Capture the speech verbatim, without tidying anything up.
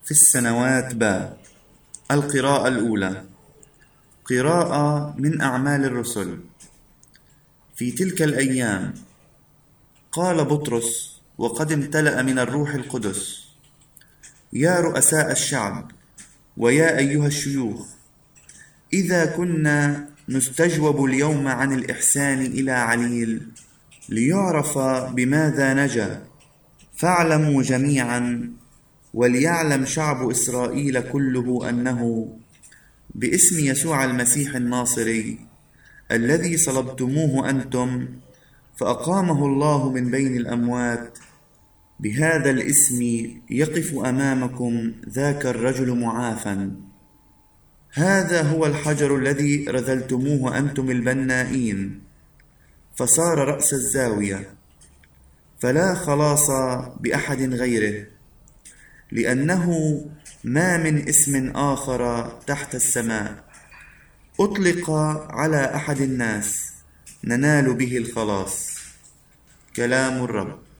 في السنوات باء. القراءة الأولى قراءة من أعمال الرسل. في تلك الأيام قال بطرس وقد امتلأ من الروح القدس: يا رؤساء الشعب ويا أيها الشيوخ، إذا كنا نستجوب اليوم عن الإحسان إلى عليل ليعرف بماذا نجا، فاعلموا جميعا وليعلم شعب إسرائيل كله أنه باسم يسوع المسيح الناصري الذي صلبتموه أنتم فأقامه الله من بين الأموات، بهذا الاسم يقف أمامكم ذاك الرجل معافى. هذا هو الحجر الذي رذلتموه أنتم البنائين فصار رأس الزاوية، فلا خلاص بأحد غيره، لأنه ما من اسم آخر تحت السماء أطلق على أحد الناس ننال به الخلاص. كلام الرب.